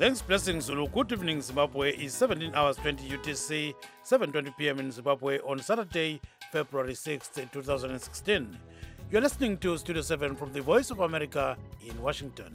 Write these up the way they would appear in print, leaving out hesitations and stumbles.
Thanks, blessings, Zulu. Good evening, Zimbabwe. Is 17 hours 20 UTC, 7:20 p.m. in Zimbabwe on Saturday, February 6th, 2016. You're listening to Studio 7 from the Voice of America in Washington.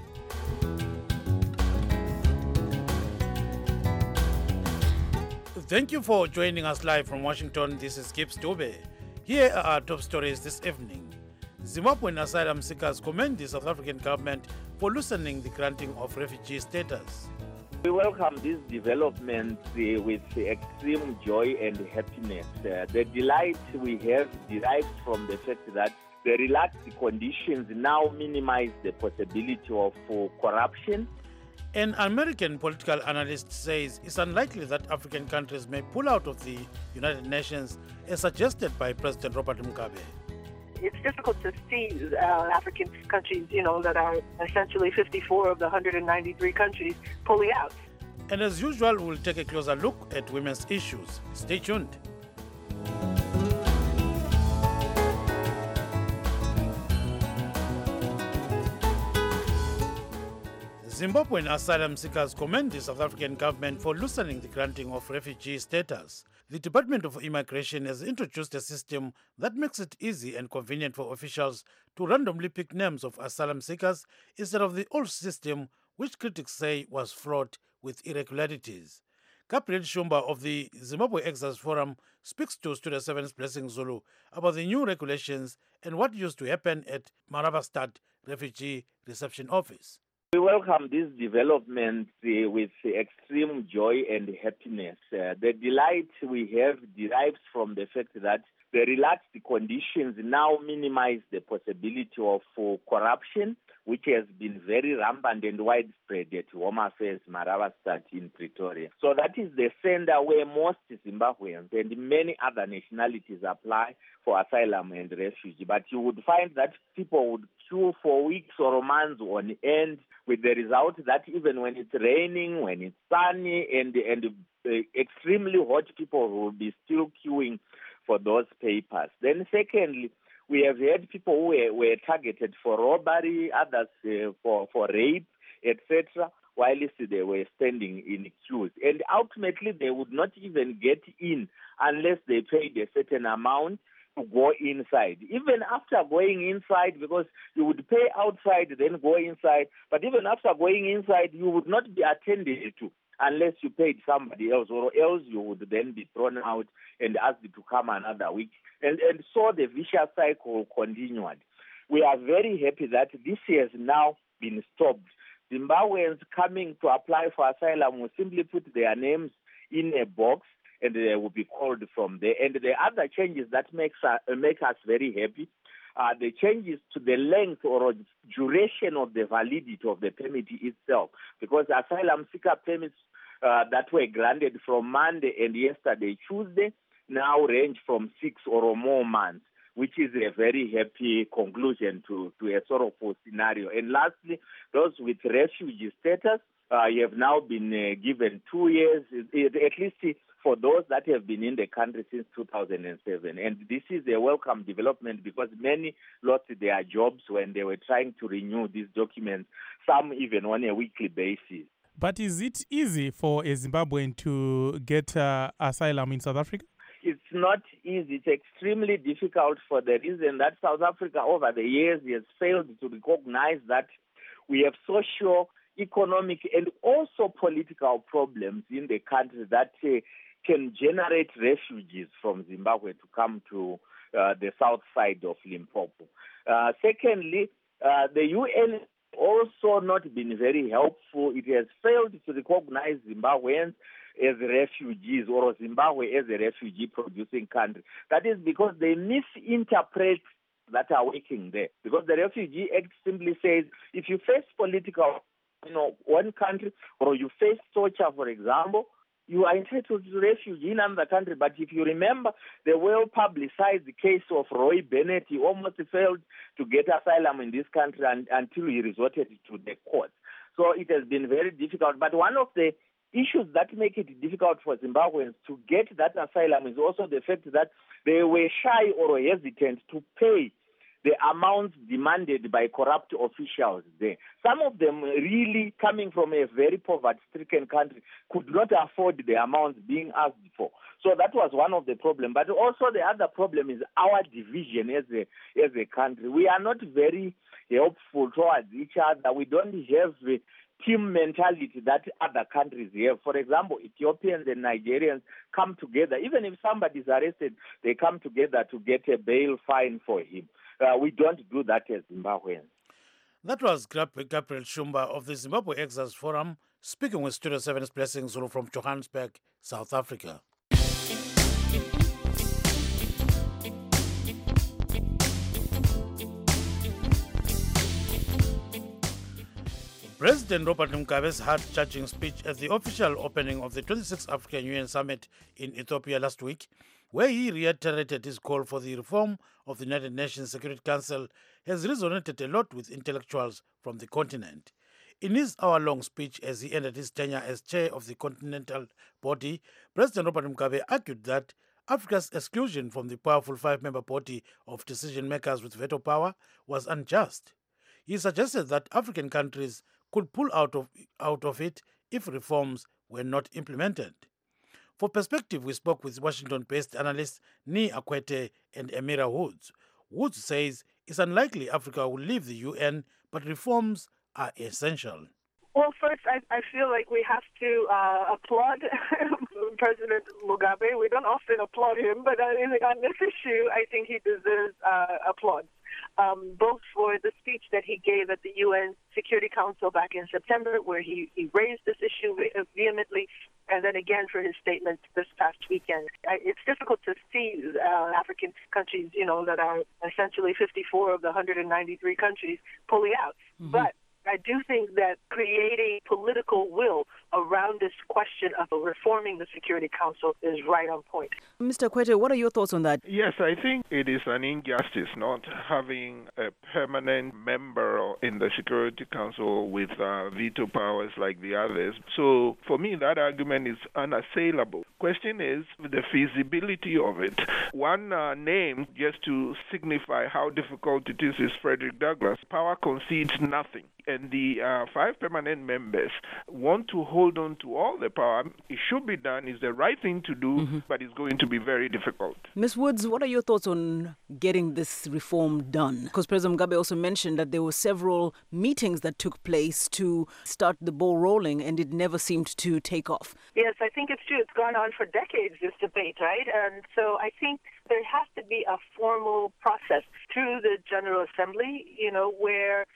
Thank you for joining us live from Washington. This is Gibbs Dube. Here are our top stories this evening. Zimbabwean asylum seekers commend the South African government for loosening the granting of refugee status. We welcome this development with extreme joy and happiness. The delight we have derives from the fact that the relaxed conditions now minimize the possibility of corruption. An American political analyst says it's unlikely that African countries may pull out of the United Nations as suggested by President Robert Mugabe. It's difficult to see African countries, that are essentially 54 of the 193 countries pulling out. And as usual, we'll take a closer look at women's issues. Stay tuned. Zimbabwean asylum seekers commend the South African government for loosening the granting of refugee status. The Department of Immigration has introduced a system that makes it easy and convenient for officials to randomly pick names of asylum seekers instead of the old system, which critics say was fraught with irregularities. Gabriel Shumba of the Zimbabwe Exiles Forum speaks to Studio 7's Blessing Zulu about the new regulations and what used to happen at Marabastad Refugee Reception Office. We welcome this development with extreme joy and happiness. The delight we have derives from the fact that the relaxed conditions now minimize the possibility of corruption, which has been very rampant and widespread at Home Affairs Marabastad in Pretoria. So that is the center where most Zimbabweans and many other nationalities apply for asylum and refugee. But you would find that people would queue for weeks or months on end, with the result that even when it's raining, when it's sunny and extremely hot, people will be still queuing for those papers. Then secondly, we have had people who were targeted for robbery, others for rape, etc., while they were standing in queues. And ultimately, they would not even get in unless they paid a certain amount to go inside. Even after going inside, because you would pay outside, then go inside, but even after going inside, you would not be attended to unless you paid somebody else, or else you would then be thrown out and asked to come another week. And so the vicious cycle continued. We are very happy that this has now been stopped. Zimbabweans coming to apply for asylum will simply put their names in a box and they will be called from there. And the other changes that make us very happy are the changes to the length or duration of the validity of the permit itself, because asylum seeker permits that were granted from Monday and yesterday, Tuesday, now range from 6 or more months, which is a very happy conclusion to a sorrowful scenario. And lastly, those with refugee status, you have now been given 2 years, at least for those that have been in the country since 2007. And this is a welcome development because many lost their jobs when they were trying to renew these documents, some even on a weekly basis. But is it easy for a Zimbabwean to get asylum in South Africa? It's not easy. It's extremely difficult for the reason that South Africa over the years has failed to recognize that we have social, economic, and also political problems in the country that can generate refugees from Zimbabwe to come to the south side of Limpopo. Secondly, the UN also not been very helpful. It has failed to recognize Zimbabweans as refugees or Zimbabwe as a refugee-producing country. That is because they misinterpret that are working there. Because the Refugee Act simply says if you face political, one country, or you face torture, for example, you are entitled to refugee in another country. But if you remember the well-publicized case of Roy Bennett, he almost failed to get asylum in this country until he resorted to the courts. So it has been very difficult. But one of the issues that make it difficult for Zimbabweans to get that asylum is also the fact that they were shy or hesitant to pay the amounts demanded by corrupt officials there. Some of them really coming from a very poverty-stricken country could not afford the amounts being asked for. So that was one of the problems. But also the other problem is our division as a country. We are not very helpful towards each other. We don't have the team mentality that other countries have. For example, Ethiopians and Nigerians come together. Even if somebody is arrested, they come together to get a bail fine for him. We don't do that as Zimbabweans. That was Gabriel Shumba of the Zimbabwe Exiles Forum speaking with Studio 7's Blessing Zulu from Johannesburg, South Africa. President Robert Mugabe's heart-touching speech at the official opening of the 26th African Union Summit in Ethiopia last week, where he reiterated his call for the reform of the United Nations Security Council, has resonated a lot with intellectuals from the continent. In his hour-long speech as he ended his tenure as chair of the continental body, President Robert Mugabe argued that Africa's exclusion from the powerful five-member body of decision-makers with veto power was unjust. He suggested that African countries could pull out of it if reforms were not implemented. For perspective, we spoke with Washington-based analysts Nii Akwete and Emira Woods. Woods says it's unlikely Africa will leave the UN, but reforms are essential. Well, first, I feel like we have to applaud President Mugabe. We don't often applaud him, but on this issue, I think he deserves applause. Both for the speech that he gave at the UN Security Council back in September, where he raised this issue vehemently, and then again for his statement this past weekend. It's difficult to see African countries, that are essentially 54 of the 193 countries pulling out. Mm-hmm. But I do think that creating political will around this question of reforming the Security Council is right on point. Mr. Kwete, what are your thoughts on that? Yes, I think it is an injustice not having a permanent member in the Security Council with veto powers like the others. So for me, that argument is unassailable. Question is the feasibility of it. One name, just to signify how difficult it is Frederick Douglass. Power concedes nothing. And the five permanent members want to hold on to all the power. It should be done. It's the right thing to do, but it's going to be very difficult. Ms. Woods, what are your thoughts on getting this reform done? Because President Mugabe also mentioned that there were several meetings that took place to start the ball rolling, and it never seemed to take off. Yes, I think it's true. It's gone on for decades, this debate, right? And so I think there has to be a formal process through the General Assembly, where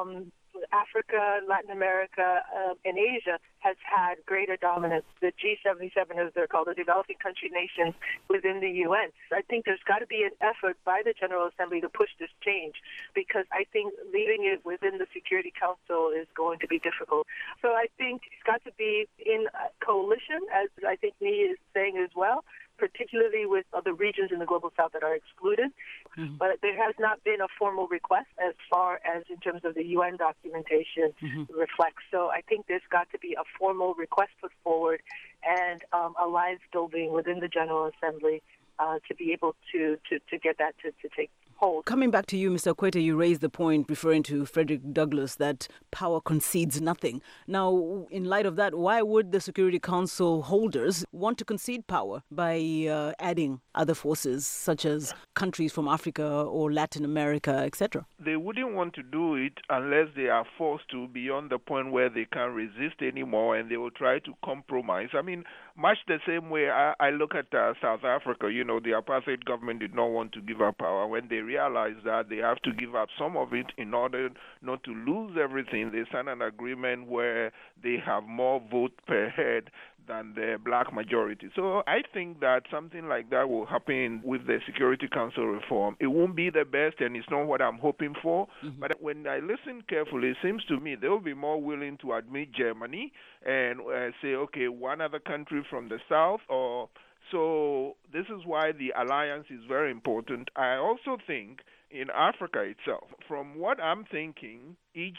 Africa, Latin America, and Asia has had greater dominance. The G77, as they're called, the developing country nations within the UN. I think there's got to be an effort by the General Assembly to push this change, because I think leaving it within the Security Council is going to be difficult. So I think it's got to be in a coalition, as I think Nii is saying as well, particularly with other regions in the Global South that are excluded. Mm-hmm. But there has not been a formal request as far as in terms of the UN documentation reflects. So I think there's got to be a formal request put forward and alliance building within the General Assembly to be able to get that to take hold. Coming back to you, Mr. Kwete, you raised the point referring to Frederick Douglass that power concedes nothing. Now, in light of that, why would the Security Council holders want to concede power by adding other forces such as countries from Africa or Latin America, etc.? They wouldn't want to do it unless they are forced to beyond the point where they can't resist anymore, and they will try to compromise. I mean, much the same way I look at South Africa. The apartheid government did not want to give up power. When they realized that they have to give up some of it in order not to lose everything, they signed an agreement where they have more vote per head than the black majority. So I think that something like that will happen with the Security Council reform. It won't be the best, and it's not what I'm hoping for. Mm-hmm. But when I listen carefully, it seems to me they will be more willing to admit Germany and say, okay, one other country from the south or... So this is why the alliance is very important. I also think in Africa itself, from what I'm thinking, Egypt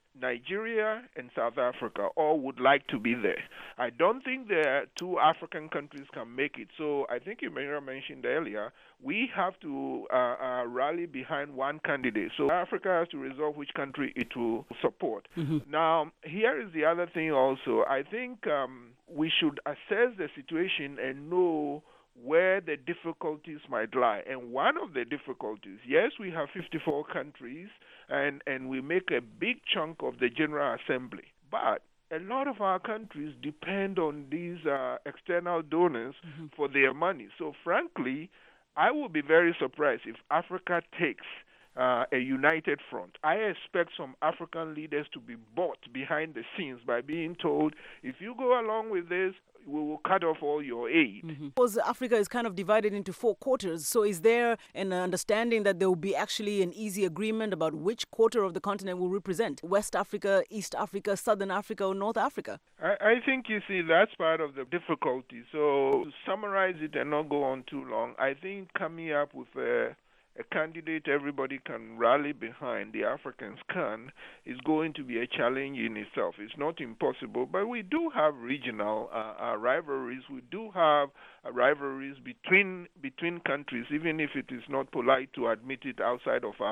Nigeria and South Africa all would like to be there. I don't think the two African countries can make it. So I think Emira mentioned earlier, we have to rally behind one candidate. So Africa has to resolve which country it will support. Now, here is the other thing also. I think we should assess the situation and know where the difficulties might lie. And one of the difficulties, yes, we have 54 countries, and we make a big chunk of the General Assembly. But a lot of our countries depend on these external donors for their money. So frankly, I would be very surprised if Africa takes a united front. I expect some African leaders to be bought behind the scenes by being told, if you go along with this, we will cut off all your aid. Because Africa is kind of divided into 4 quarters. So is there an understanding that there will be actually an easy agreement about which quarter of the continent will represent? West Africa, East Africa, Southern Africa, or North Africa? I think, you see, that's part of the difficulty. So to summarize it and not go on too long, I think coming up with a candidate everybody can rally behind, the Africans can, is going to be a challenge in itself. It's not impossible, but we do have regional rivalries. We do have rivalries between countries, even if it is not polite to admit it outside of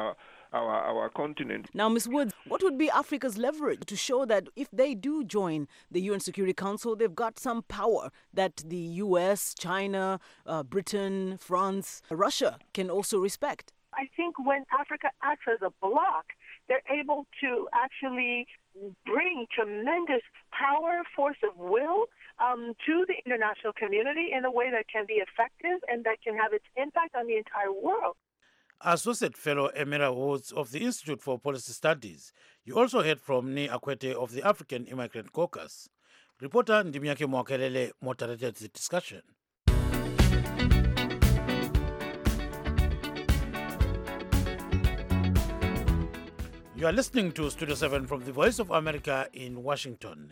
our continent. Now, Ms. Woods, what would be Africa's leverage to show that if they do join the UN Security Council, they've got some power that the US, China, Britain, France, Russia can also respect? I think when Africa acts as a bloc, they're able to actually bring tremendous power, force of will to the international community in a way that can be effective and that can have its impact on the entire world. Associate Fellow Emira Woods of the Institute for Policy Studies. You also heard from Ni Akwete of the African Immigrant Caucus. Reporter Ndimiake Mwakelele moderated the discussion. You are listening to Studio 7 from the Voice of America in Washington.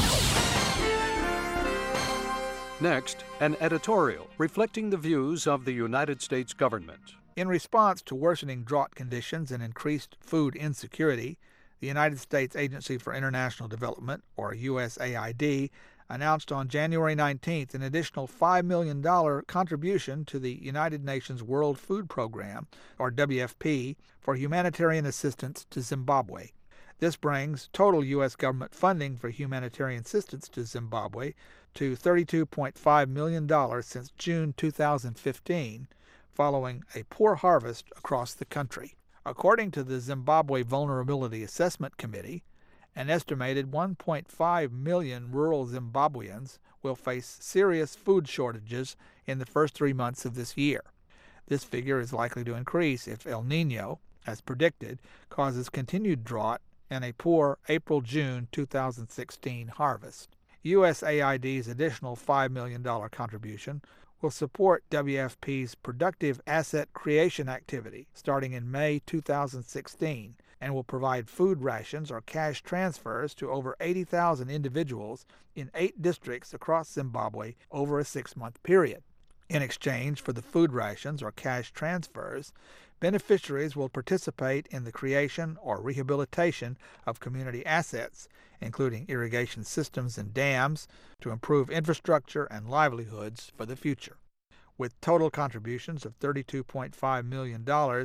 Next, an editorial reflecting the views of the United States government. In response to worsening drought conditions and increased food insecurity, the United States Agency for International Development, or USAID, announced on January 19th an additional $5 million contribution to the United Nations World Food Program, or WFP, for humanitarian assistance to Zimbabwe. This brings total U.S. government funding for humanitarian assistance to Zimbabwe to $32.5 million since June 2015, following a poor harvest across the country. According to the Zimbabwe Vulnerability Assessment Committee, an estimated 1.5 million rural Zimbabweans will face serious food shortages in the first 3 months of this year. This figure is likely to increase if El Niño, as predicted, causes continued drought and a poor April-June 2016 harvest. USAID's additional $5 million contribution will support WFP's productive asset creation activity starting in May 2016 and will provide food rations or cash transfers to over 80,000 individuals in 8 districts across Zimbabwe over a 6-month period. In exchange for the food rations or cash transfers, beneficiaries will participate in the creation or rehabilitation of community assets, including irrigation systems and dams, to improve infrastructure and livelihoods for the future. With total contributions of $32.5 million,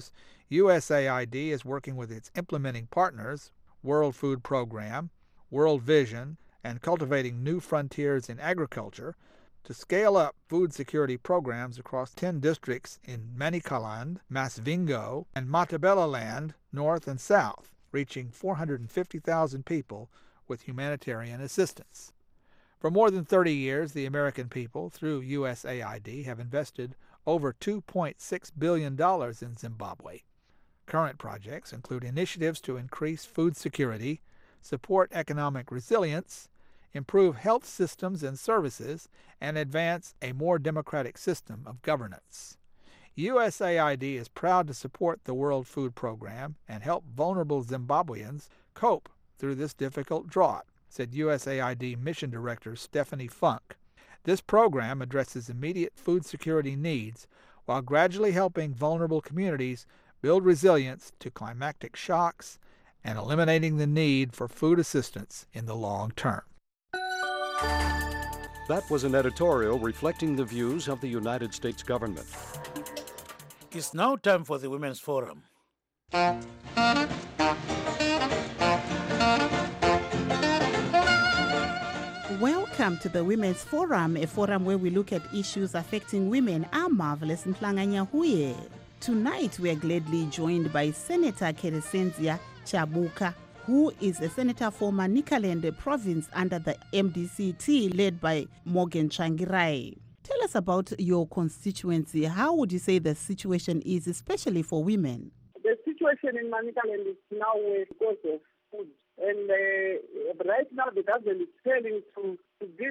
USAID is working with its implementing partners, World Food Program, World Vision, and Cultivating New Frontiers in Agriculture, to scale up food security programs across 10 districts in Manicaland, Masvingo, and Matabeleland, north and south, reaching 450,000 people with humanitarian assistance. For more than 30 years, the American people, through USAID, have invested over $2.6 billion in Zimbabwe. Current projects include initiatives to increase food security, support economic resilience, improve health systems and services, and advance a more democratic system of governance. USAID is proud to support the World Food Program and help vulnerable Zimbabweans cope through this difficult drought, said USAID Mission Director Stephanie Funk. This program addresses immediate food security needs while gradually helping vulnerable communities build resilience to climatic shocks and eliminating the need for food assistance in the long term. That was an editorial reflecting the views of the United States government. It's now time for the Women's Forum. Welcome to the Women's Forum, a forum where we look at issues affecting women. I'm Marvelous Mhlanga-Nyahuye. Tonight we are gladly joined by Senator Keresenzia Chabuka, who is a senator for Manicaland province under the MDCT led by Morgan Tsvangirai. Tell us about your constituency. How would you say the situation is, especially for women? The situation in Manicaland is now because of food. And right now the government is failing to give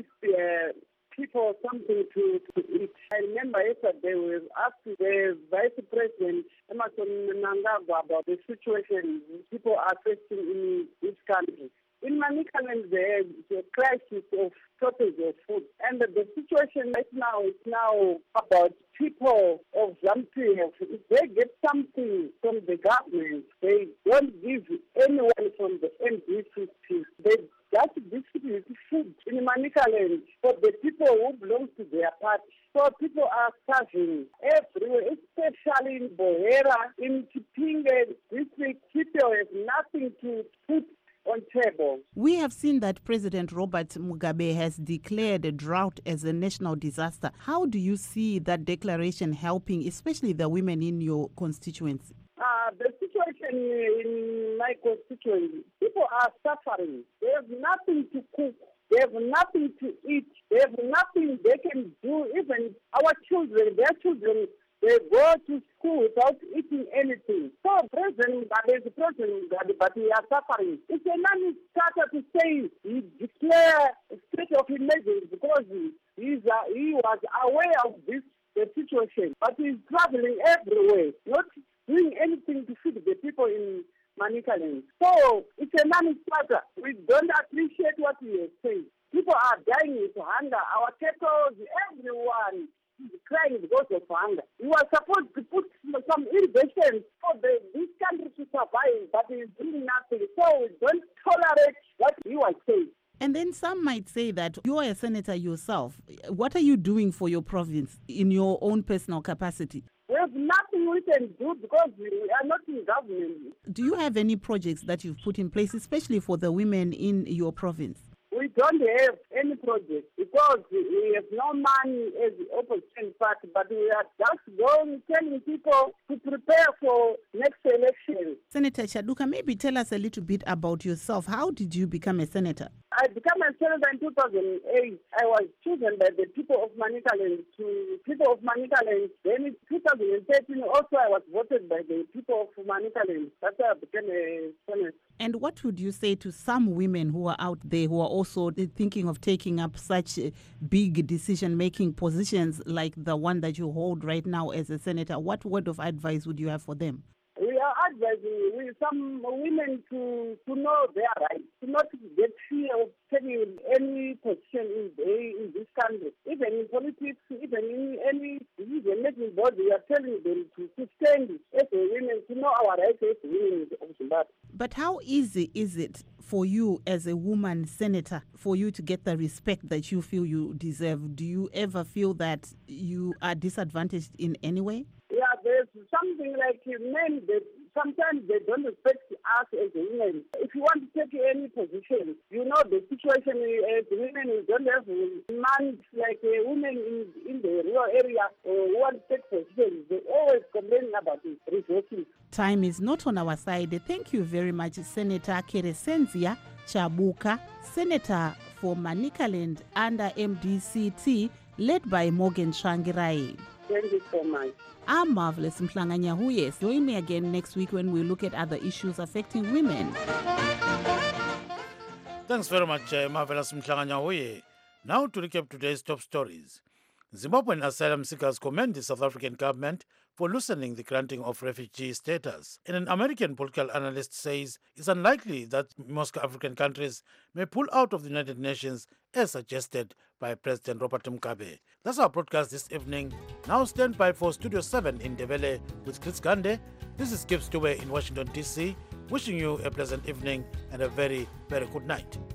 people something to eat. I remember yesterday we asked the Vice President Emmerson Mnangagwa about the situation people are facing in this country. In Manicaland, there is a crisis of shortage of food. And the situation right now is now about people of Zambia. If they get something from the government, they don't give anyone from the MDCT. They just distribute food in Manicaland for the people who belong to their party. So people are starving everywhere, especially in Bohera, in Chipinge district. People have nothing to put on table. We have seen that President Robert Mugabe has declared a drought as a national disaster. How do you see that declaration helping, especially the women in your constituency? The situation in my constituency, people are suffering. They have nothing to cook. They have nothing to eat. They have nothing they can do. Even our children, their children, they go to school without eating anything. So President Mugabe is President Mugabe, but we are suffering. It's a non-starter to say he declare a state of emergency because he was aware of this the situation, but he's traveling everywhere, not doing anything to feed the people in Manicaland. So it's a non-starter. We don't appreciate what he is saying. People are dying with hunger. Our cattle, everyone is crying because of hunger. We were supposed to put some irrigation for this country to survive, but he's doing nothing. So we don't tolerate what he was saying. And then some might say that you are a senator yourself. What are you doing for your province in your own personal capacity? We have nothing we can do because we are not in government. Do you have any projects that you've put in place, especially for the women in your province? We don't have any project because we have no money as the opposition party, but we are just going telling people to prepare for next election. Senator Chabuka, maybe tell us a little bit about yourself. How did you become a senator? I became a senator in 2008. I was chosen by the people of Manicaland to people of Manicaland. Then in 2013, also I was voted by the people of Manicaland. That's why I became a senator. And what would you say to some women who are out there who are also thinking of taking up such big decision-making positions like the one that you hold right now as a senator? What word of advice would you have for them? We are advising some women to know their rights, to not get fear of taking any position in this country. Even in politics, even in any decision-making body, we are telling them to stand as a women, to know our rights as women of Zimbabwe. But how easy is it for you as a woman senator for you to get the respect that you feel you deserve? Do you ever feel that you are disadvantaged in any way? Yeah, there's something like men that sometimes they don't respect us as women. If you want to take any position, you know the situation as women, we don't have men like women in the rural area who want to take positions. They always complain about it, resources. Time is not on our side. Thank you very much, Senator Keresenzia Chabuka, Senator for Manicaland under MDCT, led by Morgan Tsvangirai. Thank you so much. I'm Marvelous Mhlanga-Nyahuye. Join me again next week when we look at other issues affecting women. Thanks very much, Marvelous Mhlanga-Nyahuye. Now to recap today's top stories. Zimbabwean asylum seekers commend the South African government for loosening the granting of refugee status. And an American political analyst says it's unlikely that most African countries may pull out of the United Nations as suggested by President Robert Mugabe. That's our broadcast this evening. Now stand by for Studio 7 in Ndebele with Chris Gande. This is Gibbs Dube in Washington, D.C. wishing you a pleasant evening and a very, very good night.